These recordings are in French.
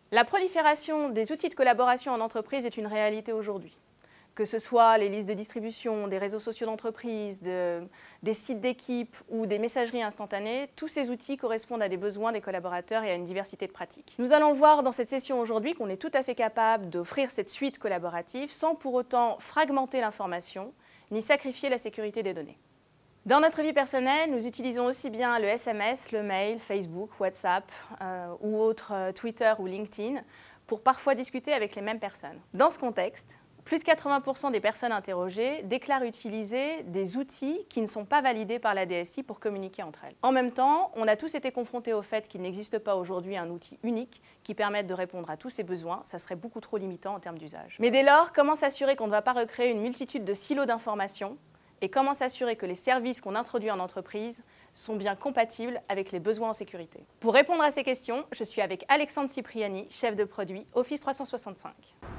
La prolifération des outils de collaboration en entreprise est une réalité aujourd'hui. Que ce soit les listes de distribution, des réseaux sociaux d'entreprise, des sites d'équipe ou des messageries instantanées, tous ces outils correspondent à des besoins des collaborateurs et à une diversité de pratiques. Nous allons voir dans cette session aujourd'hui qu'on est tout à fait capable d'offrir cette suite collaborative sans pour autant fragmenter l'information ni sacrifier la sécurité des données. Dans notre vie personnelle, nous utilisons aussi bien le SMS, le mail, Facebook, WhatsApp ou autres Twitter ou LinkedIn pour parfois discuter avec les mêmes personnes. Dans ce contexte, plus de 80% des personnes interrogées déclarent utiliser des outils qui ne sont pas validés par la DSI pour communiquer entre elles. En même temps, on a tous été confrontés au fait qu'il n'existe pas aujourd'hui un outil unique qui permette de répondre à tous ces besoins. Ça serait beaucoup trop limitant en termes d'usage. Mais dès lors, comment s'assurer qu'on ne va pas recréer une multitude de silos d'informations et comment s'assurer que les services qu'on introduit en entreprise sont bien compatibles avec les besoins en sécurité? Pour répondre à ces questions, je suis avec Alexandre Cipriani, chef de produit Office 365.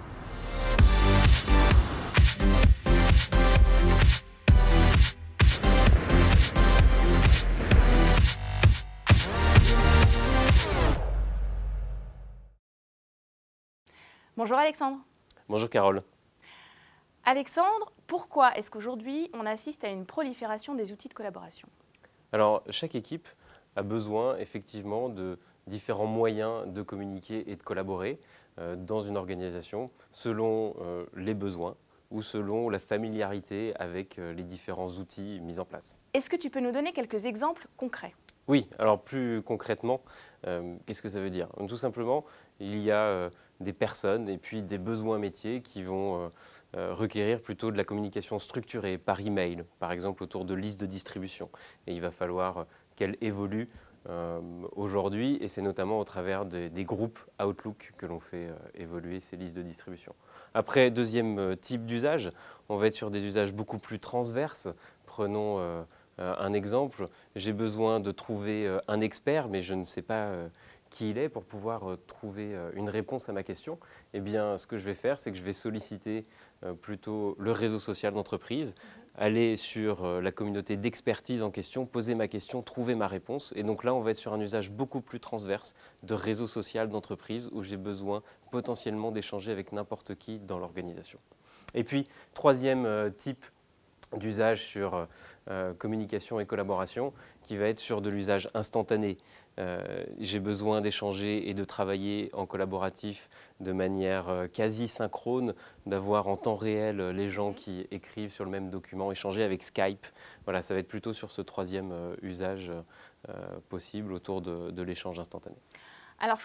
Bonjour Alexandre. Bonjour Carole. Alexandre, pourquoi est-ce qu'aujourd'hui on assiste à une prolifération des outils de collaboration? Alors, chaque équipe a besoin effectivement de différents moyens de communiquer et de collaborer dans une organisation selon les besoins ou selon la familiarité avec les différents outils mis en place. Est-ce que tu peux nous donner quelques exemples concrets? Oui, alors plus concrètement, qu'est-ce que ça veut dire? Tout simplement, il y a des personnes et puis des besoins métiers qui vont requérir plutôt de la communication structurée par email, par exemple autour de listes de distribution. Et il va falloir qu'elle évolue aujourd'hui, et c'est notamment au travers des groupes Outlook que l'on fait évoluer ces listes de distribution. Après, deuxième type d'usage, on va être sur des usages beaucoup plus transverses. Prenons un exemple, j'ai besoin de trouver un expert, mais je ne sais pas qui il est pour pouvoir trouver une réponse à ma question. Eh bien, ce que je vais faire, c'est que je vais solliciter plutôt le réseau social d'entreprise, aller sur la communauté d'expertise en question, poser ma question, trouver ma réponse. Et donc là, on va être sur un usage beaucoup plus transverse de réseau social d'entreprise où j'ai besoin potentiellement d'échanger avec n'importe qui dans l'organisation. Et puis, troisième type d'usage sur communication et collaboration, qui va être sur de l'usage instantané. J'ai besoin d'échanger et de travailler en collaboratif de manière quasi synchrone, d'avoir en temps réel les gens qui écrivent sur le même document, échanger avec Skype. Voilà, ça va être plutôt sur ce troisième usage possible autour de l'échange instantané. Alors,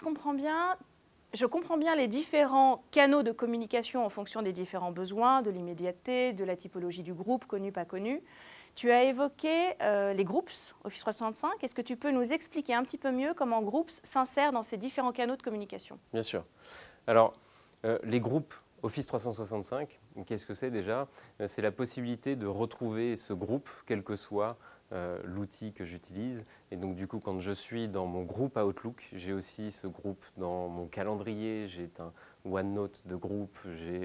je comprends bien les différents canaux de communication en fonction des différents besoins, de l'immédiateté, de la typologie du groupe, connu, pas connu. Tu as évoqué les Groups, Office 365. Est-ce que tu peux nous expliquer un petit peu mieux comment Groups s'insère dans ces différents canaux de communication? Bien sûr. Alors, les groupes Office 365, qu'est-ce que c'est déjà? C'est la possibilité de retrouver ce groupe, quel que soit l'outil que j'utilise. Et donc du coup, quand je suis dans mon groupe Outlook, j'ai aussi ce groupe dans mon calendrier, j'ai un OneNote de groupe,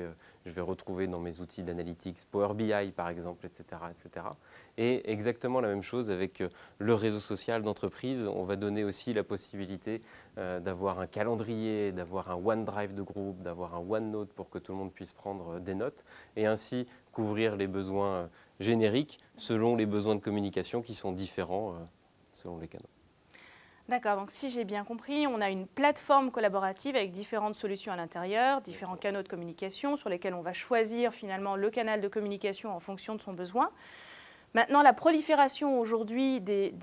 je vais retrouver dans mes outils d'analytics Power BI par exemple, etc., etc. Et exactement la même chose avec le réseau social d'entreprise. On va donner aussi la possibilité d'avoir un calendrier, d'avoir un OneDrive de groupe, d'avoir un OneNote pour que tout le monde puisse prendre des notes et ainsi couvrir les besoins génériques selon les besoins de communication qui sont différents selon les canaux. D'accord, donc si j'ai bien compris, on a une plateforme collaborative avec différentes solutions à l'intérieur, différents canaux de communication sur lesquels on va choisir finalement le canal de communication en fonction de son besoin. Maintenant, la prolifération aujourd'hui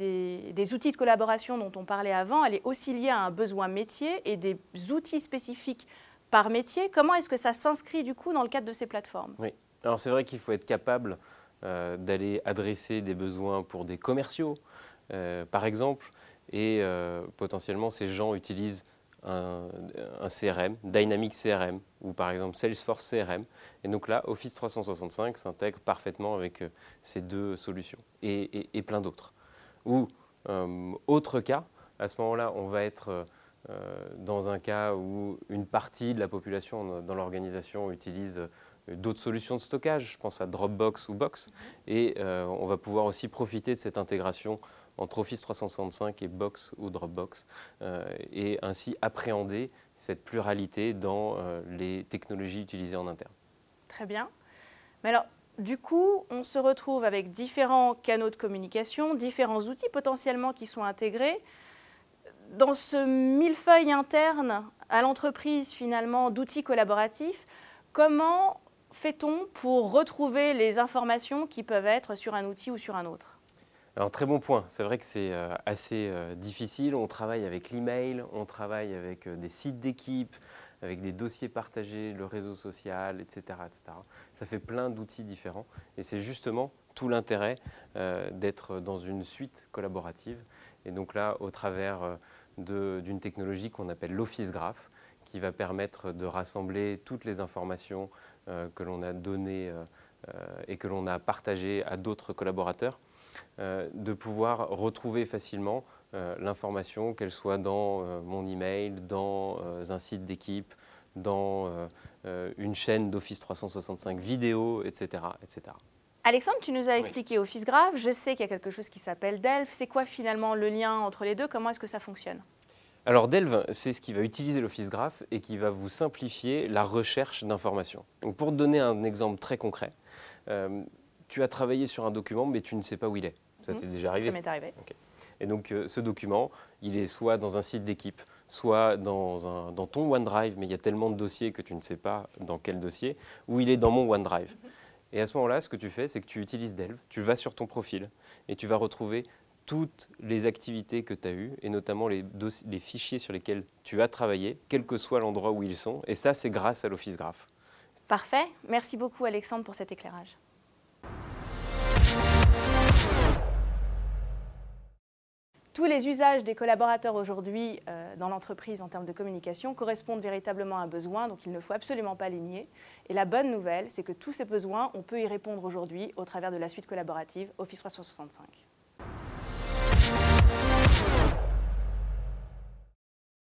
des outils de collaboration dont on parlait avant, elle est aussi liée à un besoin métier et des outils spécifiques par métier. Comment est-ce que ça s'inscrit du coup dans le cadre de ces plateformes? Oui, alors c'est vrai qu'il faut être capable d'aller adresser des besoins pour des commerciaux, par exemple, et potentiellement ces gens utilisent un CRM, Dynamics CRM, ou par exemple Salesforce CRM. Et donc là, Office 365 s'intègre parfaitement avec ces deux solutions et plein d'autres. Ou autre cas, à ce moment-là, on va être dans un cas où une partie de la population dans l'organisation utilise d'autres solutions de stockage, je pense à Dropbox ou Box, et on va pouvoir aussi profiter de cette intégration entre Office 365 et Box ou Dropbox, et ainsi appréhender cette pluralité dans les technologies utilisées en interne. Très bien. Mais alors, du coup, on se retrouve avec différents canaux de communication, différents outils potentiellement qui sont intégrés. Dans ce millefeuille interne à l'entreprise, finalement, d'outils collaboratifs, comment fait-on pour retrouver les informations qui peuvent être sur un outil ou sur un autre? Alors, très bon point. C'est vrai que c'est assez difficile. On travaille avec l'email, on travaille avec des sites d'équipe, avec des dossiers partagés, le réseau social, etc., etc. Ça fait plein d'outils différents. Et c'est justement tout l'intérêt d'être dans une suite collaborative. Et donc là, au travers d'une technologie qu'on appelle l'Office Graph, qui va permettre de rassembler toutes les informations que l'on a données et que l'on a partagées à d'autres collaborateurs, de pouvoir retrouver facilement l'information, qu'elle soit dans mon email, dans un site d'équipe, dans une chaîne d'Office 365 vidéo, etc., etc. Alexandre, tu nous as expliqué Office Graph. Je sais qu'il y a quelque chose qui s'appelle Delve. C'est quoi finalement le lien entre les deux? Comment est-ce que ça fonctionne? Alors Delve, c'est ce qui va utiliser l'Office Graph et qui va vous simplifier la recherche d'informations. Donc pour te donner un exemple très concret, tu as travaillé sur un document mais tu ne sais pas où il est. Ça t'est déjà arrivé? Ça m'est arrivé. Okay. Et donc ce document, il est soit dans un site d'équipe, soit dans ton OneDrive, mais il y a tellement de dossiers que tu ne sais pas dans quel dossier, ou il est dans mon OneDrive. Et à ce moment-là, ce que tu fais, c'est que tu utilises Delve, tu vas sur ton profil et tu vas retrouver toutes les activités que tu as eues, et notamment les fichiers sur lesquels tu as travaillé, quel que soit l'endroit où ils sont. Et ça, c'est grâce à l'Office Graph. Parfait. Merci beaucoup Alexandre pour cet éclairage. Tous les usages des collaborateurs aujourd'hui dans l'entreprise en termes de communication correspondent véritablement à un besoin, donc il ne faut absolument pas les nier. Et la bonne nouvelle, c'est que tous ces besoins, on peut y répondre aujourd'hui au travers de la suite collaborative Office 365.